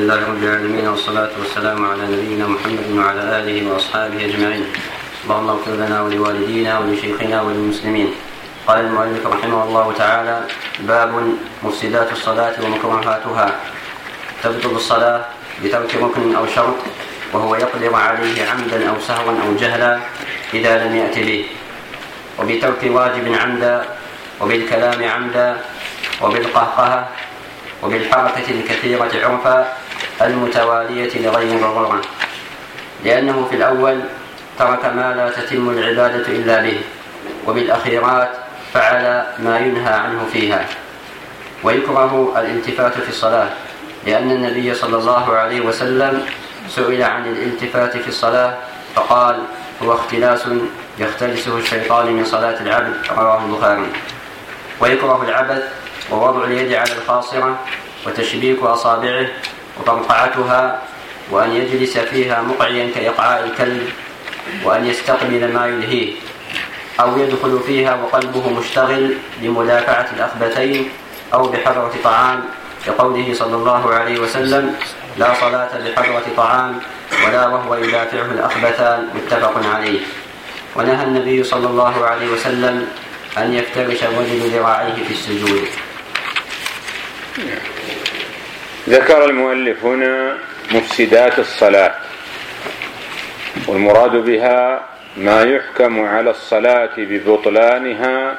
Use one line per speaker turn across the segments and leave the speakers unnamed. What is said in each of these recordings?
لله رب العالمين، والصلاة والسلام على نبينا محمد وعلى آله وأصحابه أجمعين. اللهم اغفر لنا ولوالدينا ولشيخنا وللمسلمين. قال المؤلف رحمه الله تعالى: باب مفسدات الصلاة ومكروهاتها. تبطل الصلاة بترك ركن أو شرط وهو يقدر عليه عمدا أو سهوا أو جهلا إذا لم يأت به، وبترك واجب عمدا، وبالكلام عمدا، وبالقهقهة، وبالحركة الكثيرة عرفا المتوالية لغير ضرورة، لأنه في الأول ترك ما لا تتم العبادة إلا به، وبالأخيرات فعل ما ينهى عنه فيها. ويكره الالتفات في الصلاة، لأن النبي صلى الله عليه وسلم سئل عن الالتفات في الصلاة فقال: هو اختلاس يختلسه الشيطان من صلاة العبد، رواه البخاري. ويكره العبث ووضع اليد على الخاصرة وتشبيك أصابعه وطرقعتها، وأن يجلس فيها مقعيا كإقعاء الكلب، وأن يستقبل ما يلهيه، أو يدخل فيها وقلبه مشتغل بمدافعة الأخبثين أو بحضرة طعام، كقوله صلى الله عليه وسلم: لا صلاة بحضرة طعام ولا وهو يدافعه الأخبثان، متفق عليه. ونهى النبي صلى الله عليه وسلم أن يفترش الرجل ذراعيه في السجود.
ذكر المؤلف هنا مفسدات الصلاة، والمراد بها ما يحكم على الصلاة ببطلانها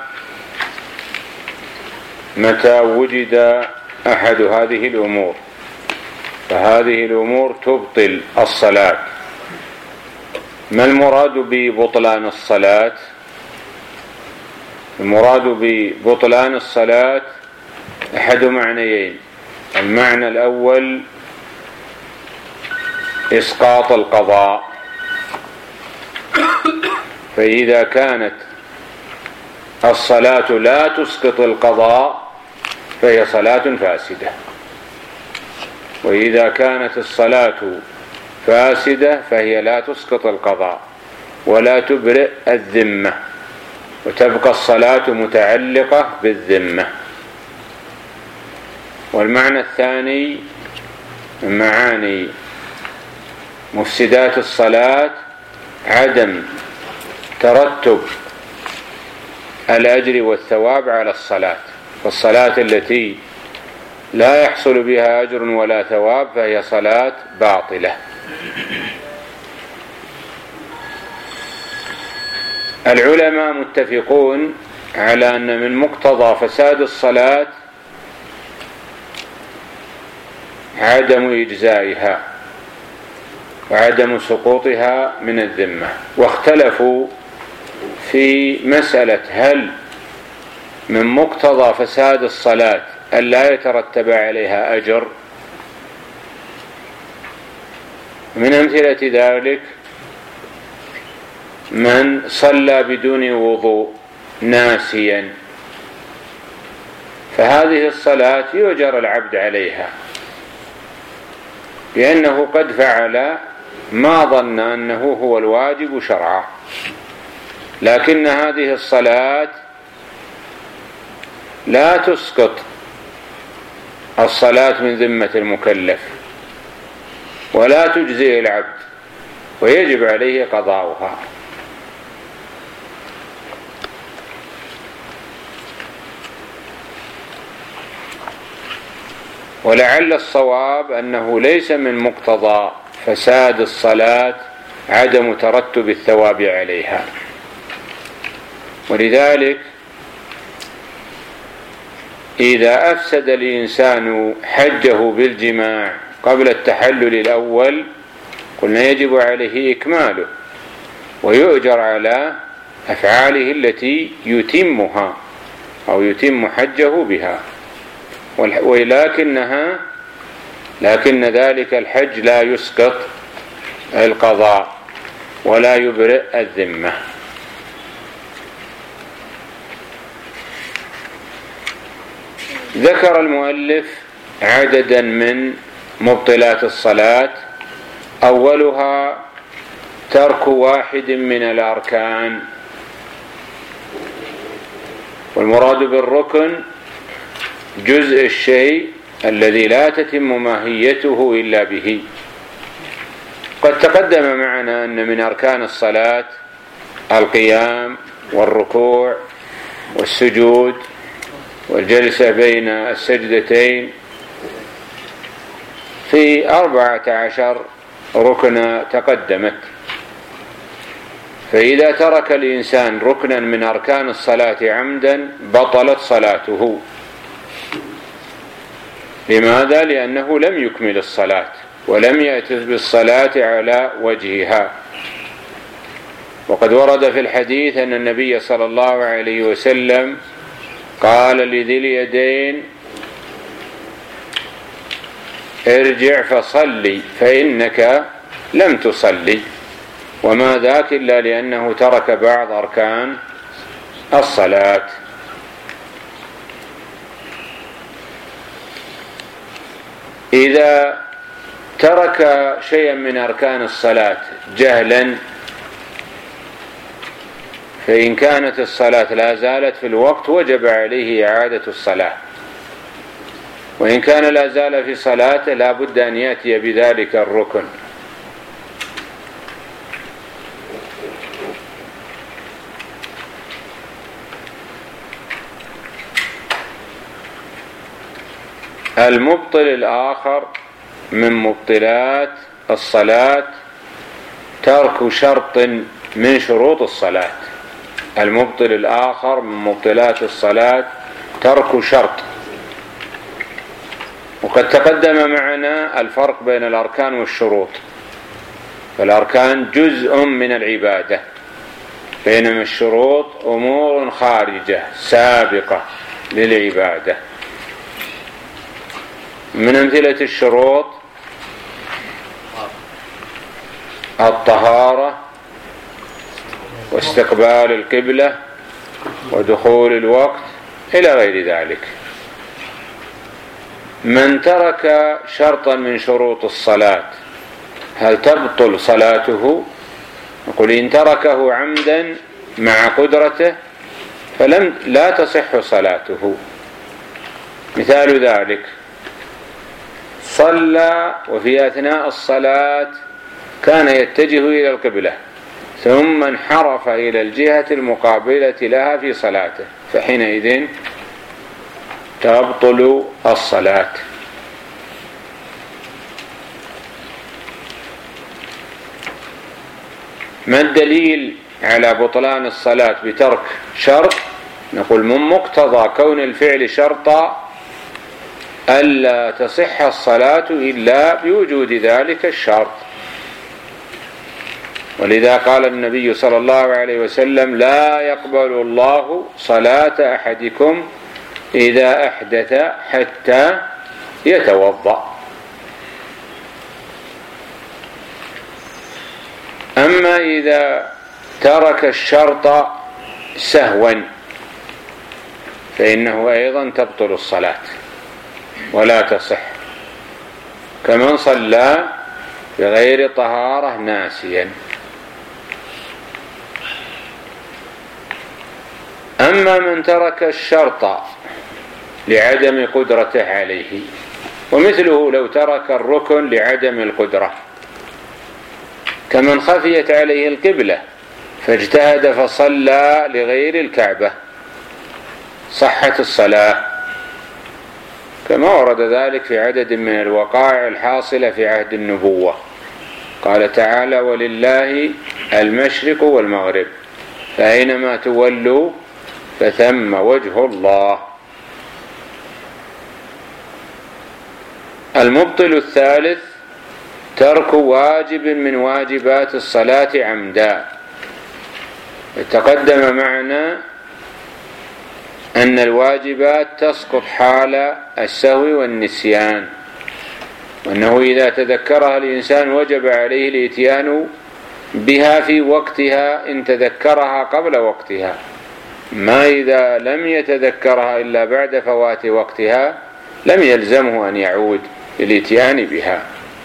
متى وجد أحد هذه الأمور، فهذه الأمور تبطل الصلاة. ما المراد ببطلان الصلاة؟ المراد ببطلان الصلاة أحد معنيين: المعنى الأول إسقاط القضاء، فإذا كانت الصلاة لا تسقط القضاء فهي صلاة فاسدة، وإذا كانت الصلاة فاسدة فهي لا تسقط القضاء ولا تبرئ الذمة، وتبقى الصلاة متعلقة بالذمة. والمعنى الثاني من معاني مفسدات الصلاة عدم ترتب الأجر والثواب على الصلاة، فالصلاة التي لا يحصل بها أجر ولا ثواب فهي صلاة باطلة. العلماء متفقون على أن من مقتضى فساد الصلاة عدم إجزائها وعدم سقوطها من الذمة، واختلفوا في مسألة هل من مقتضى فساد الصلاة أن لا يترتب عليها أجر. من أمثلة ذلك من صلى بدون وضوء ناسيا، فهذه الصلاة يؤجر العبد عليها لأنه قد فعل ما ظن أنه هو الواجب شرعا، لكن هذه الصلاة لا تسقط الصلاة من ذمة المكلف ولا تجزي العبد، ويجب عليه قضاؤها. ولعل الصواب أنه ليس من مقتضى فساد الصلاة عدم ترتب الثواب عليها، ولذلك إذا أفسد الإنسان حجه بالجماع قبل التحلل الأول قلنا يجب عليه إكماله ويؤجر على أفعاله التي يتمها أو يتم حجه بها، لكن ذلك الحج لا يسقط القضاء ولا يبرئ الذمة. ذكر المؤلف عددا من مبطلات الصلاة، أولها ترك واحد من الأركان، والمراد بالركن جزء الشيء الذي لا تتم ماهيته إلا به. قد تقدم معنا أن من أركان الصلاة القيام والركوع والسجود والجلسة بين السجدتين في 14 ركنا تقدمت. فإذا ترك الإنسان ركنا من أركان الصلاة عمدا بطلت صلاته. لماذا؟ لأنه لم يكمل الصلاة ولم يأت بالصلاة على وجهها. وقد ورد في الحديث أن النبي صلى الله عليه وسلم قال لذي اليدين: ارجع فصلي فإنك لم تصلي. وما ذاك إلا لأنه ترك بعض أركان الصلاة. إذا ترك شيئا من أركان الصلاة جهلا، فإن كانت الصلاة لا زالت في الوقت وجب عليه إعادة الصلاة، وإن كان لا زال في صلاته لا بد أن يأتي بذلك الركن. المبطل الآخر من مبطلات الصلاة ترك شرط من شروط الصلاة. المبطل الآخر من مبطلات الصلاة ترك شرط. وقد تقدم معنا الفرق بين الأركان والشروط. فالأركان جزء من العبادة، بينما الشروط أمور خارجة سابقة للعبادة. من أمثلة الشروط الطهارة واستقبال القبلة ودخول الوقت إلى غير ذلك. من ترك شرطا من شروط الصلاة هل تبطل صلاته؟ نقول إن تركه عمدا مع قدرته لا تصح صلاته. مثال ذلك: صلى وفي أثناء الصلاة كان يتجه إلى القبلة ثم انحرف إلى الجهة المقابلة لها في صلاته، فحينئذ تبطل الصلاة. ما الدليل على بطلان الصلاة بترك شرط؟ نقول من مقتضى كون الفعل شرطا ألا تصح الصلاة إلا بوجود ذلك الشرط. ولذا قال النبي صلى الله عليه وسلم: لا يقبل الله صلاة أحدكم إذا أحدث حتى يتوضأ. أما إذا ترك الشرط سهوا فإنه أيضا تبطل الصلاة ولا تصح، كمن صلى بغير طهارة ناسيا. أما من ترك الشرط لعدم قدرته عليه، ومثله لو ترك الركن لعدم القدرة، كمن خفيت عليه القبلة فاجتهد فصلى لغير الكعبة صحت الصلاة، كما ورد ذلك في عدد من الوقائع الحاصلة في عهد النبوة. قال تعالى: ولله المشرق والمغرب فأينما تولوا فثم وجه الله. المبطل الثالث ترك واجب من واجبات الصلاة عمدا. تقدم معنا أن الواجبات تسقط حال السهو والنسيان، وأنه إذا تذكرها الإنسان وجب عليه الإتيان بها في وقتها إن تذكرها قبل وقتها، ما إذا لم يتذكرها إلا بعد فوات وقتها لم يلزمه أن يعود للإتيان بها.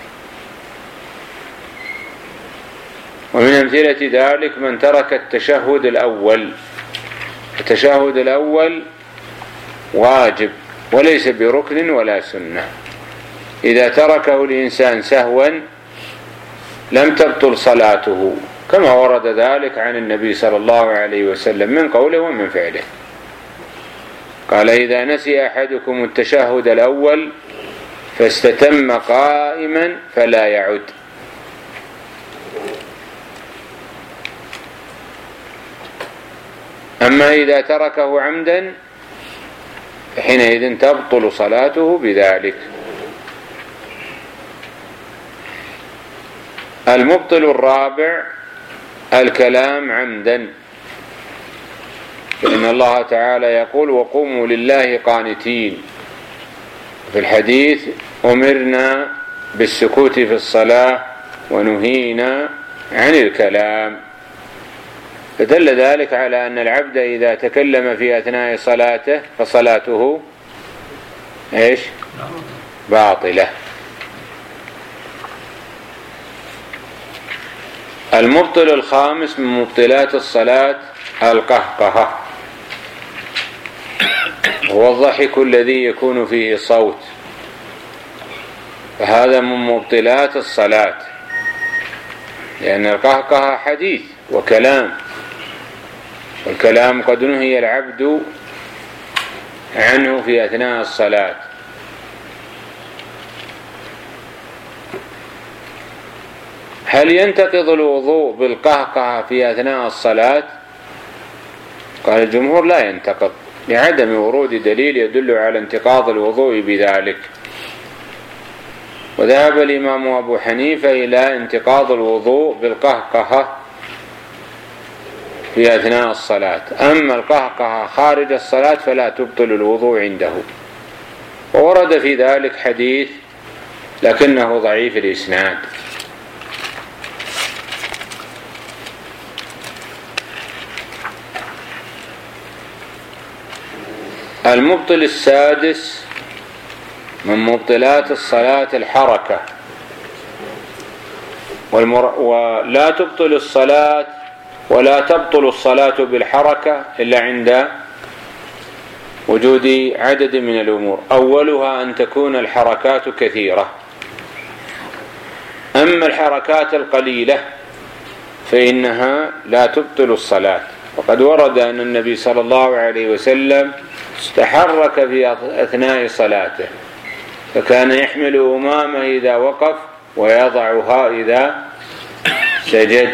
ومن أمثلة ذلك من ترك التشهد الأول. التشهد الأول واجب وليس بركن ولا سنة. إذا تركه الإنسان سهوا لم تبطل صلاته، كما ورد ذلك عن النبي صلى الله عليه وسلم من قوله ومن فعله. قال: إذا نسي أحدكم التشهد الأول فاستتم قائما فلا يعد. أما إذا تركه عمدا فحينئذ تبطل صلاته بذلك. المبطل الرابع الكلام عمدا، فإن الله تعالى يقول: وقوموا لله قانتين. في الحديث: أمرنا بالسكوت في الصلاة ونهينا عن الكلام. فدل ذلك على أن العبد إذا تكلم في أثناء صلاته فصلاته إيش؟ باطلة. المبطل الخامس من مبطلات الصلاة القهقهة، هو الضحك الذي يكون فيه صوت، فهذا من مبطلات الصلاة، لأن القهقهة حديث وكلام، والكلام قد نهي العبد عنه في أثناء الصلاة. هل ينتقض الوضوء بالقهقهة في أثناء الصلاة؟ قال الجمهور: لا ينتقض، لعدم ورود دليل يدل على انتقاض الوضوء بذلك. وذهب الإمام أبو حنيفة إلى انتقاض الوضوء بالقهقهة في أثناء الصلاة، أما القهقهة خارج الصلاة فلا تبطل الوضوء عنده. وورد في ذلك حديث لكنه ضعيف الإسناد. المبطل السادس من مبطلات الصلاة الحركة، ولا تبطل الصلاة ولا تبطل الصلاة بالحركة إلا عند وجود عدد من الأمور، أولها أن تكون الحركات كثيرة. أما الحركات القليلة فإنها لا تبطل الصلاة، وقد ورد أن النبي صلى الله عليه وسلم تحرك في أثناء صلاته، فكان يحمل أمامه إذا وقف ويضعها إذا سجد.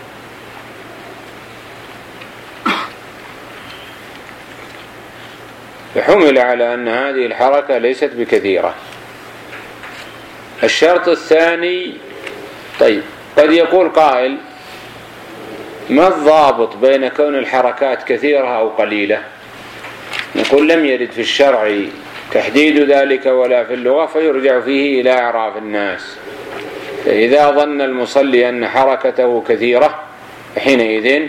فحمل على أن هذه الحركة ليست بكثيرة. الشرط الثاني، طيب قد يقول قائل: ما الضابط بين كون الحركات كثيرة أو قليلة؟ نقول: لم يرد في الشرع تحديد ذلك ولا في اللغة، فيرجع فيه إلى أعراف الناس. فإذا ظن المصلي أن حركته كثيرة حينئذ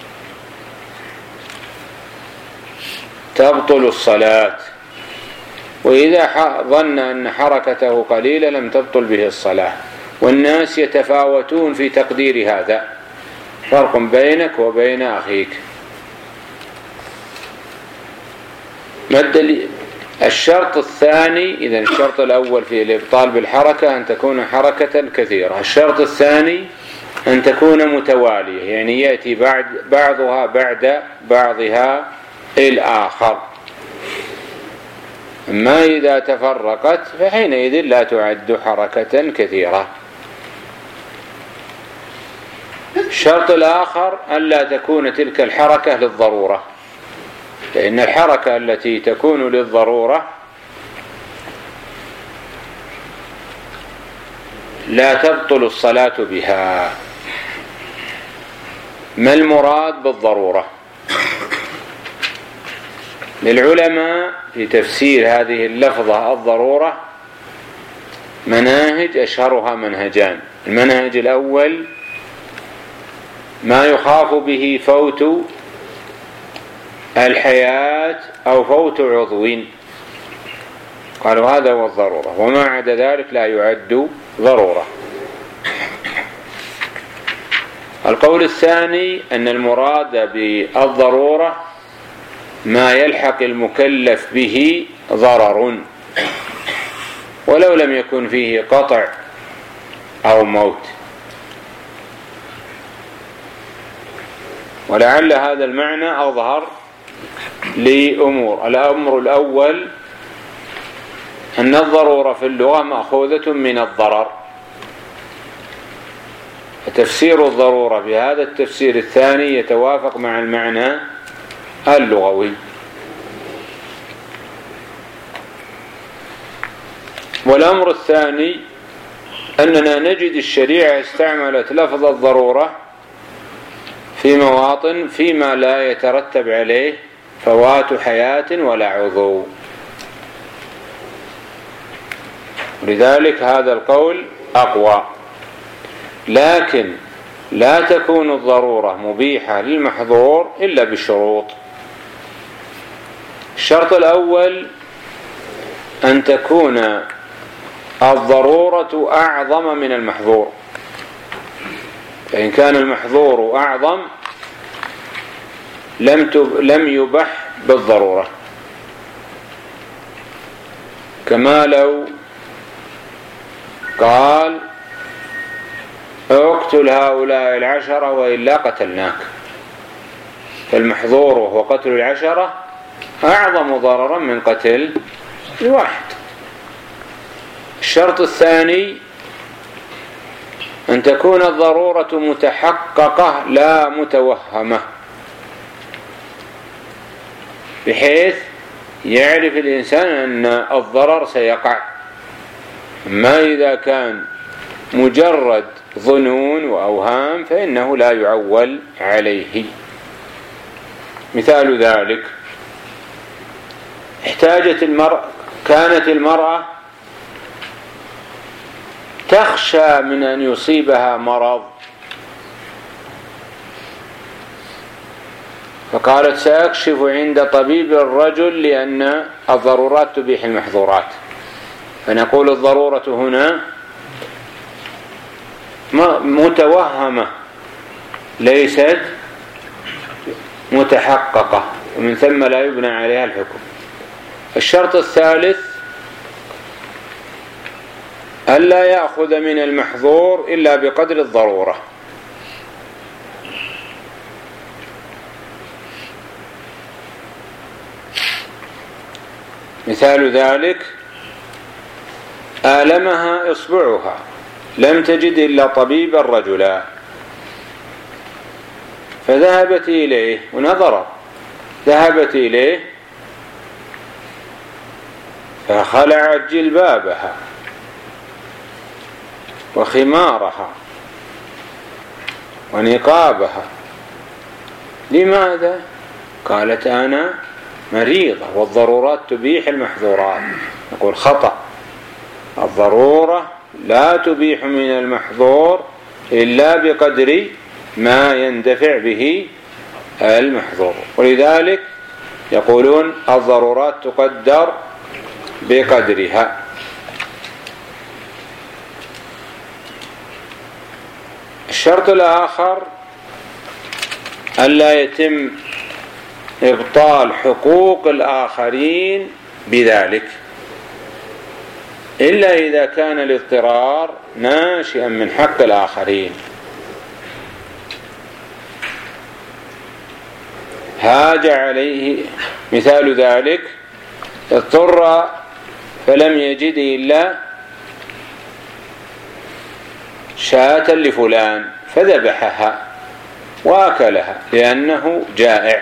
تبطل الصلاة، وإذا ظن أن حركته قليلة لم تبطل به الصلاة. والناس يتفاوتون في تقدير هذا، فرق بينك وبين أخيك. ما الدليل؟ الشرط الثاني، إذن الشرط الأول في الإبطال بالحركة أن تكون حركة كثيرة. الشرط الثاني أن تكون متوالية، يعني يأتي بعضها بعد بعضها الآخر. أما إذا تفرقت فحينئذ لا تعد حركة كثيرة. الشرط الآخر ألا تكون تلك الحركة للضرورة، لأن الحركة التي تكون للضرورة لا تبطل الصلاة بها. ما المراد بالضرورة؟ للعلماء في تفسير هذه اللفظة الضرورة مناهج، أشهرها منهجان. المنهج الأول: ما يخاف به فوت الحياة أو فوت عضو، قالوا هذا هو الضرورة، وما عدا ذلك لا يعد ضرورة. القول الثاني أن المراد بالضرورة ما يلحق المكلف به ضرر ولو لم يكن فيه قطع أو موت. ولعل هذا المعنى أظهر لأمور. الأمر الأول أن الضرورة في اللغة مأخوذة من الضرر، فتفسير الضرورة بهذا التفسير الثاني يتوافق مع المعنى اللغوي. والأمر الثاني أننا نجد الشريعة استعملت لفظ الضرورة في مواطن فيما لا يترتب عليه فوات حياة ولا عضو، لذلك هذا القول أقوى. لكن لا تكون الضرورة مبيحة للمحظور إلا بشروط. الشرط الأول أن تكون الضرورة أعظم من المحظور، فإن كان المحظور أعظم لم يبح بالضرورة، كما لو قال اقتل هؤلاء العشرة وإلا قتلناك، فالمحظور وهو قتل العشرة أعظم ضررا من قتل الواحد. الشرط الثاني أن تكون الضرورة متحققة لا متوهمة، بحيث يعرف الإنسان أن الضرر سيقع. ما إذا كان مجرد ظنون وأوهام فإنه لا يعول عليه. مثال ذلك كانت المرأة تخشى من أن يصيبها مرض، فقالت سأكشف عند طبيب الرجل لأن الضرورات تبيح المحظورات. فنقول الضرورة هنا متوهمة ليست متحققة، ومن ثم لا يبنى عليها الحكم. الشرط الثالث ألا يأخذ من المحظور إلا بقدر الضرورة. مثال ذلك آلمها إصبعها لم تجد إلا طبيب الرجل فذهبت إليه ونظر، ذهبت إليه فخلعت جلبابها وخمارها ونقابها. لماذا؟ قالت أنا مريضة والضرورات تبيح المحظورات. نقول خطأ، الضرورة لا تبيح من المحظور إلا بقدر ما يندفع به المحظور، ولذلك يقولون الضرورات تقدر بقدرها. الشرط الآخر ألا يتم إبطال حقوق الآخرين بذلك إلا إذا كان الاضطرار ناشئا من حق الآخرين. هاج عليه، مثال ذلك اضطر فلم يجد إلا شاة لفلان فذبحها وأكلها لأنه جائع،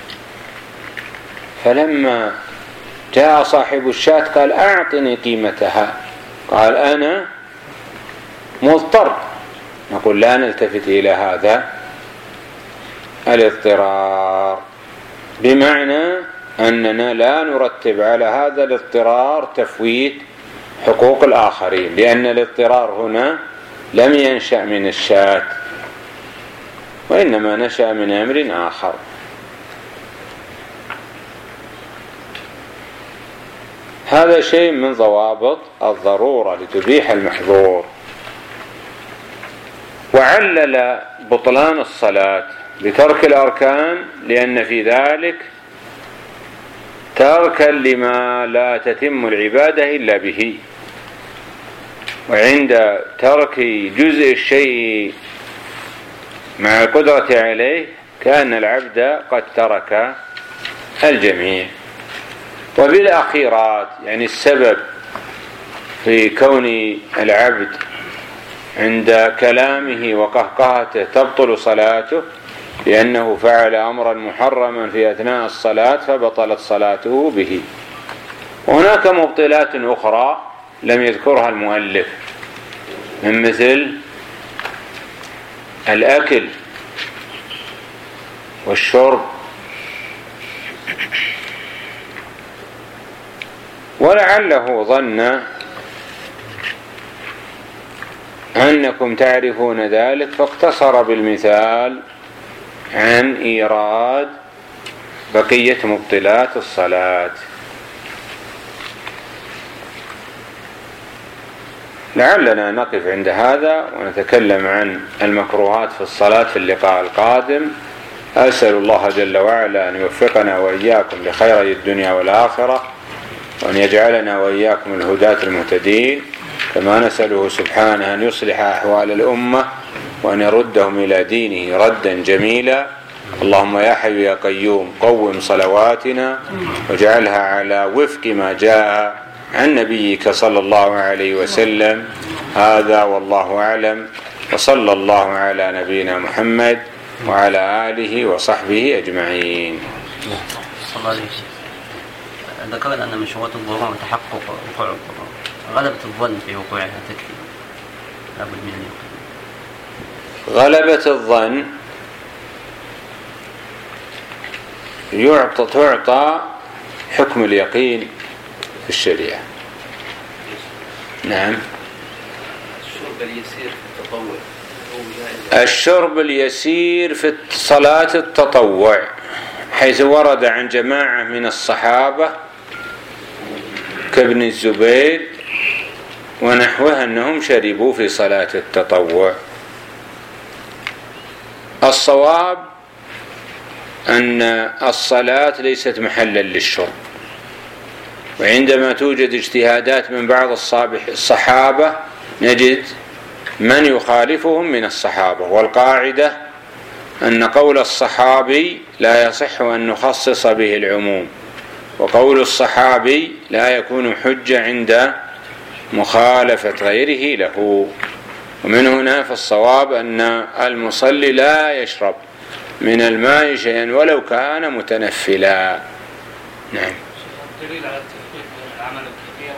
فلما جاء صاحب الشاة قال أعطني قيمتها، قال أنا مضطر. نقول لا نلتفت إلى هذا الاضطرار، بمعنى أننا لا نرتب على هذا الاضطرار تفويت حقوق الآخرين، لأن الاضطرار هنا لم ينشأ من الشاة وإنما نشأ من أمر آخر. هذا شيء من ضوابط الضرورة لتبيح المحظور. وعلل بطلان الصلاة بترك الأركان لأن في ذلك تركا لما لا تتم العبادة إلا به. وعند ترك جزء الشيء مع القدرة عليه كأن العبد قد ترك الجميع. وبالأخيرات يعني السبب في كون العبد عند كلامه وقهقهته تبطل صلاته لأنه فعل أمرا محرما في أثناء الصلاة فبطلت صلاته به. وهناك مبطلات أخرى لم يذكرها المؤلف من مثل الأكل والشرب. ولعله ظن أنكم تعرفون ذلك فاقتصر بالمثال عن إيراد بقية مبطلات الصلاة. لعلنا نقف عند هذا ونتكلم عن المكروهات في الصلاة في اللقاء القادم. أسأل الله جل وعلا أن يوفقنا وإياكم لخيري الدنيا والآخرة، وأن يجعلنا وإياكم الهداة المهتدين، كما نسأله سبحانه أن يصلح أحوال الأمة وأن يردهم إلى دينه ردا جميلا. اللهم يا حي يا قيوم قوم صلواتنا واجعلها على وفق ما جاء عن نبيك صلى الله عليه وسلم. هذا والله أعلم، وصلى الله على نبينا محمد وعلى آله وصحبه أجمعين.
ذكرنا أن من شروط الظهور تحقق وقوع الظهور. غلبة الظن في وقوعها تكفي، لابد من اليقين.
غلبة الظن تعطى حكم اليقين في الشريعة. نعم.
الشرب اليسير في التطوع،
الشرب اليسير في صلاة التطوع حيث ورد عن جماعة من الصحابة كابن الزبير ونحوه أنهم شربوا في صلاة التطوع. الصواب أن الصلاة ليست محلا للشرب، وعندما توجد اجتهادات من بعض الصحابة نجد من يخالفهم من الصحابة. والقاعدة أن قول الصحابي لا يصح أن نخصص به العموم، وقول الصحابي لا يكون حجة عند مخالفة غيره له. ومن هنا فالصواب أن المصلي لا يشرب من الماء شيئا ولو كان متنفلا. نعم.
دليل على التفريق بين العمل الكثير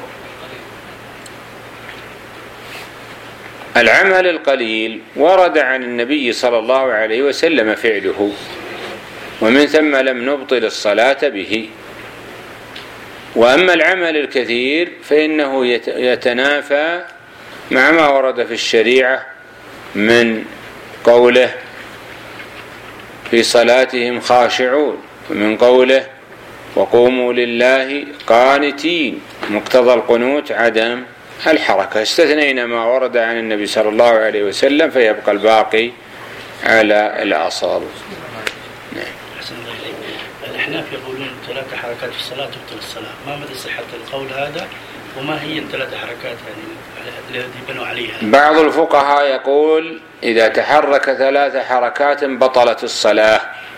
والقليل.
العمل القليل ورد عن النبي صلى الله عليه وسلم فعله، ومن ثم لم نبطل الصلاة به. وأما العمل الكثير فإنه يتنافى مع ما ورد في الشريعة من قوله في صلاتهم خاشعون، ومن قوله وقوموا لله قانتين، مقتضى القنوت عدم الحركة. استثنينا ما ورد عن النبي صلى الله عليه وسلم فيبقى الباقي على الأصل.
الأحناف يقولون 3 حركات في الصلاة تبطل الصلاة، ما مدى صحة القول هذا وما هي 3 حركات يعني الذي بنوا عليها؟
بعض الفقهاء يقول إذا تحرك 3 حركات بطلت الصلاة.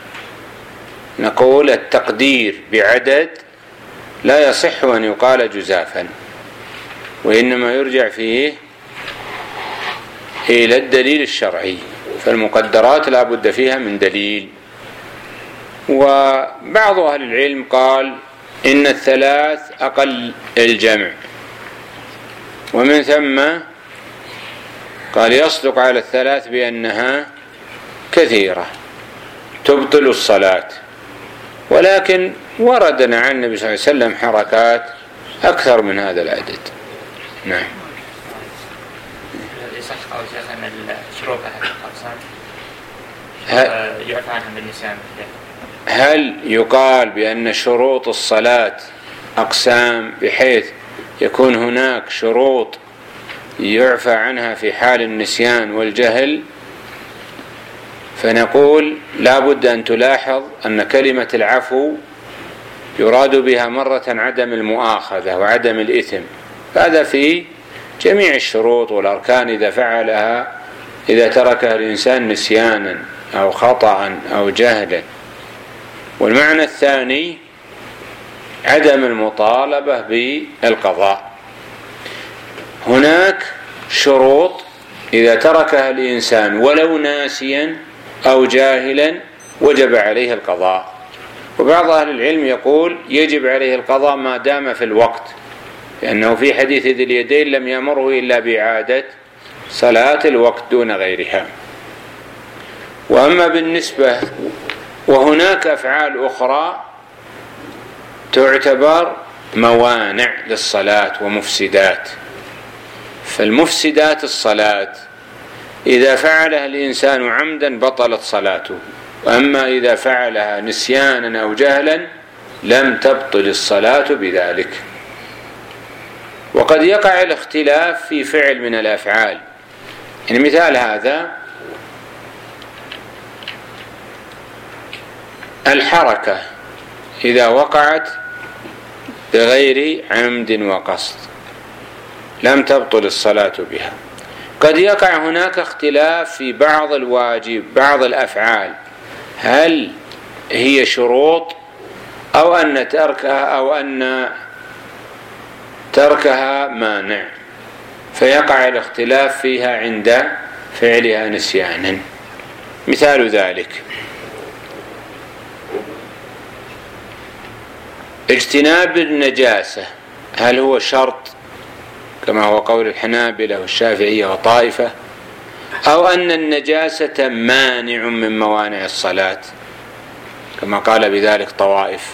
نقول التقدير بعدد لا يصح أن يقال جزافا، وإنما يرجع فيه إلى الدليل الشرعي، فالمقدرات لا بد فيها من دليل. وبعض أهل العلم قال إن 3 أقل الجمع، ومن ثم قال يصدق على 3 بأنها كثيرة تبطل الصلاة. ولكن وردنا عن النبي صلى الله عليه وسلم حركات أكثر من هذا العدد. نعم.
يصح قول شيخ أن الشروط أحد الأقسام يعفى عنها بالنسيان.
هل يقال بأن شروط الصلاة أقسام بحيث يكون هناك شروط يعفى عنها في حال النسيان والجهل؟ فنقول لا بد أن تلاحظ أن كلمة العفو يراد بها مرة عدم المؤاخذة وعدم الإثم، هذا في جميع الشروط والأركان إذا فعلها، إذا تركها الإنسان نسيانا أو خطأ أو جهلا. والمعنى الثاني عدم المطالبة بالقضاء. هناك شروط إذا تركها الإنسان ولو ناسيا أو جاهلا وجب عليه القضاء، وبعض أهل العلم يقول يجب عليه القضاء ما دام في الوقت، لأنه في حديث ذي اليدين لم يأمره إلا بإعادة صلاة الوقت دون غيرها. وأما بالنسبة وهناك أفعال أخرى تعتبر موانع للصلاة ومفسدات، فالمفسدات الصلاة إذا فعلها الإنسان عمدا بطلت صلاته، وأما إذا فعلها نسيانا أو جهلا لم تبطل الصلاة بذلك. وقد يقع الاختلاف في فعل من الأفعال، يعني مثال هذا الحركة إذا وقعت بغير عمد وقصد لم تبطل الصلاة بها. قد يقع هناك اختلاف في بعض الواجب، بعض الأفعال، هل هي شروط أو أن تركها مانع، فيقع الاختلاف فيها عند فعلها نسيانا. مثال ذلك اجتناب النجاسة، هل هو شرط كما هو قول الحنابلة والشافعية وطائفة، أو أن النجاسة مانع من موانع الصلاة كما قال بذلك طوائف؟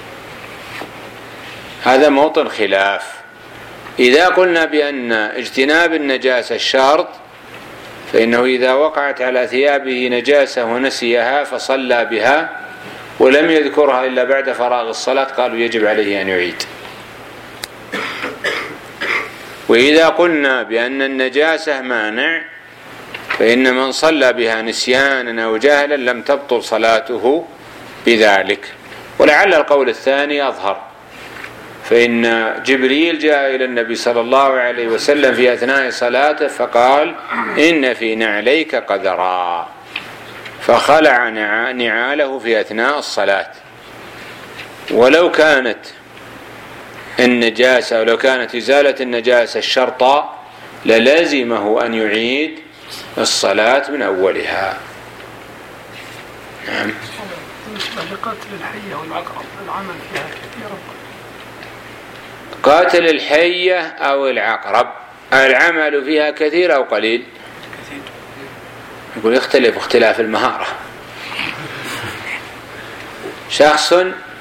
هذا موطن خلاف. إذا قلنا بأن اجتناب النجاسة شرط، فإنه إذا وقعت على ثيابه نجاسة ونسيها فصلى بها ولم يذكرها إلا بعد فراغ الصلاة قالوا يجب عليه أن يعيد. وإذا قلنا بأن النجاسة مانع، فإن من صلى بها نسيانا أو جهلا لم تبطل صلاته بذلك. ولعل القول الثاني أظهر، فإن جبريل جاء إلى النبي صلى الله عليه وسلم في أثناء صلاته فقال إن في نعليك قدرا، فخلع نعاله في أثناء الصلاة. ولو كانت النجاسة ولو كانت إزالة النجاسة الشرطة للازمه أن يعيد الصلاة من أولها. نعم.
بالنسبة لقاتل الحية والعقرب العمل فيها كثير.
قاتل الحية أو العقرب العمل فيها كثير أو قليل؟ يقول يختلف اختلاف المهارة. شخص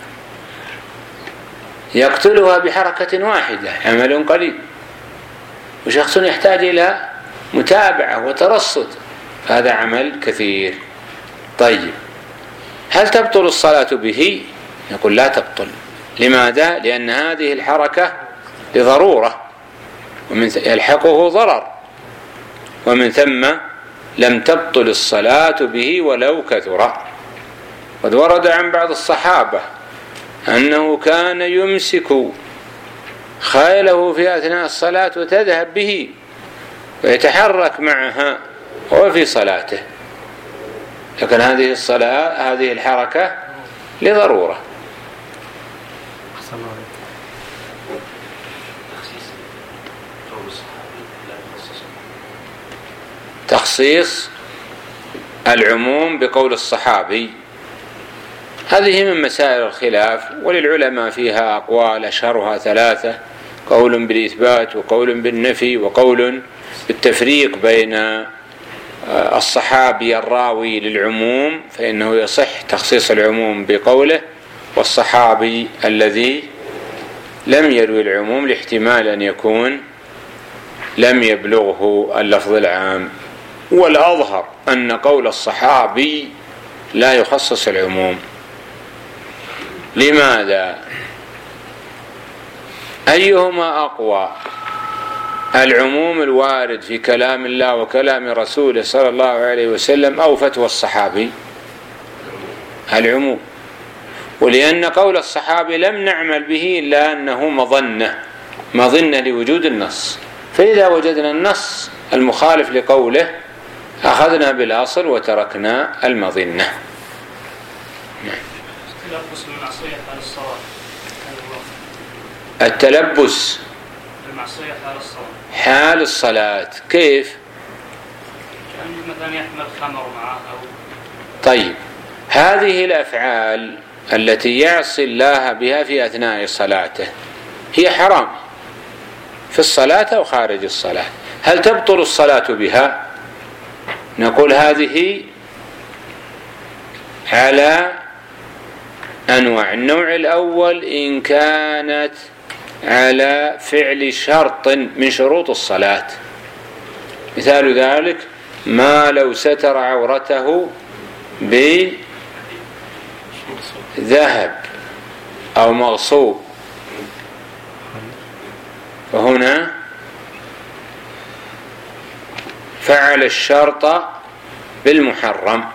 يقتلها بحركة واحدة عمل قليل، وشخص يحتاج إلى متابعة وترصد، هذا عمل كثير. طيب هل تبطل الصلاة به؟ نقول لا تبطل. لماذا؟ لأن هذه الحركة لضرورة ومن يلحقه ضرر، ومن ثم لم تبطل الصلاة به ولو كثر. قد ورد عن بعض الصحابة أنه كان يمسك خيله في أثناء الصلاة وتذهب به ويتحرك معها وهو في صلاته، لكن هذه الحركة لضرورة. تخصيص العموم بقول الصحابي هذه من مسائل الخلاف، وللعلماء فيها أقوال أشهرها ثلاثة: قول بالإثبات، وقول بالنفي، وقول بالتفريق بين الصحابي الراوي للعموم فإنه يصح تخصيص العموم بقوله، والصحابي الذي لم يروي العموم لاحتمال أن يكون لم يبلغه اللفظ العام. والأظهر أن قول الصحابي لا يخصص العموم. لماذا؟ أيهما أقوى؟ العموم الوارد في كلام الله وكلام رسوله صلى الله عليه وسلم أو فتوى الصحابي؟ العموم. ولأن قول الصحابي لم نعمل به إلا أنه مظنة لوجود النص، فإذا وجدنا النص المخالف لقوله أخذنا بالأصل وتركنا المظنة.
التلبس بالمعصية حال الصلاة.
التلبس
بالمعصية حال الصلاة.
حال الصلاة كيف؟
يعني مثلا يحمل خمر معه أو.
طيب، هذه الأفعال التي يعصي الله بها في أثناء صلاته هي حرام في الصلاة أو خارج الصلاة. هل تبطل الصلاة بها؟ نقول هذه على أنواع. النوع الأول إن كانت على فعل شرط من شروط الصلاة، مثال ذلك ما لو ستر عورته بذهب أو مغصوب، فهنا فعل الشرط بالمحرم.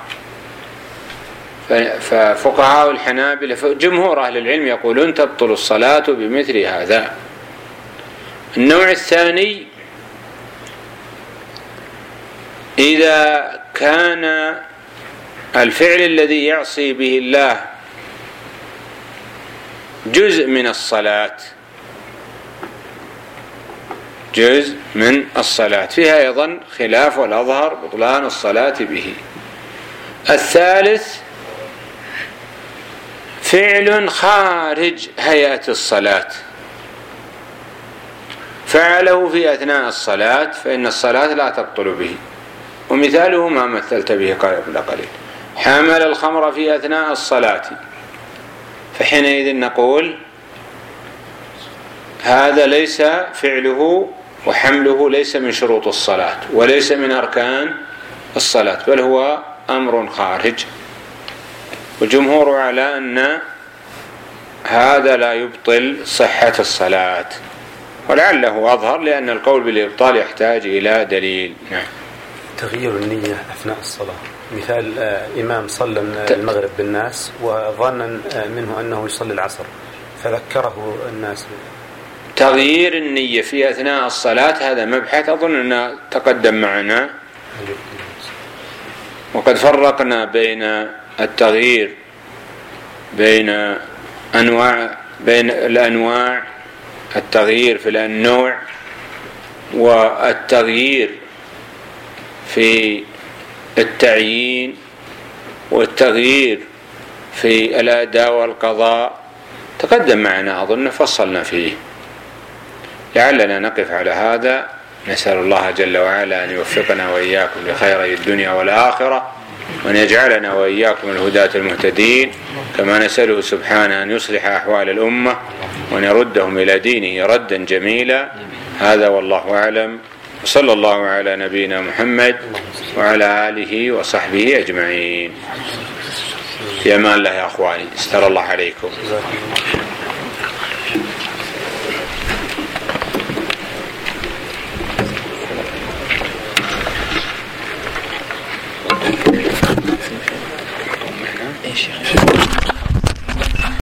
ففقهاء الحنابلة جمهور أهل العلم يقولون تبطل الصلاة بمثل هذا. النوع الثاني إذا كان الفعل الذي يعصي به الله جزء من الصلاة، جزء من الصلاة، فيها أيضا خلاف والأظهر بطلان الصلاة به. الثالث فعل خارج هيئة الصلاة فعله في أثناء الصلاة فإن الصلاة لا تبطل به، ومثاله ما مثلت به قبل قليل، حمل الخمر في أثناء الصلاة، فحينئذ نقول هذا ليس فعله وحمله ليس من شروط الصلاة وليس من أركان الصلاة، بل هو أمر خارج. والجمهور على أن هذا لا يبطل صحة الصلاة، ولعله أظهر لأن القول بالإبطال يحتاج إلى دليل. نعم.
تغيير النية أثناء الصلاة، مثال إمام صلى المغرب بالناس وظن منه أنه يصلي العصر فذكره الناس.
تغيير النية في أثناء الصلاة هذا مبحث أظن أنه تقدم معنا، وقد فرقنا بين التغيير بين الأنواع، التغيير في النوع والتغيير في التعيين والتغيير في الأداء والقضاء، تقدم معنا أظن فصلنا فيه. لعلنا نقف على هذا. نسأل الله جل وعلا أن يوفقنا وإياكم لخيري الدنيا والآخرة، وأن يجعلنا وإياكم الهداة المهتدين، كما نسأله سبحانه أن يصلح أحوال الأمة وأن يردهم إلى دينه ردا جميلا. هذا والله أعلم، وصلى الله على نبينا محمد وعلى آله وصحبه أجمعين. في أمان الله يا أخواني، استر الله عليكم.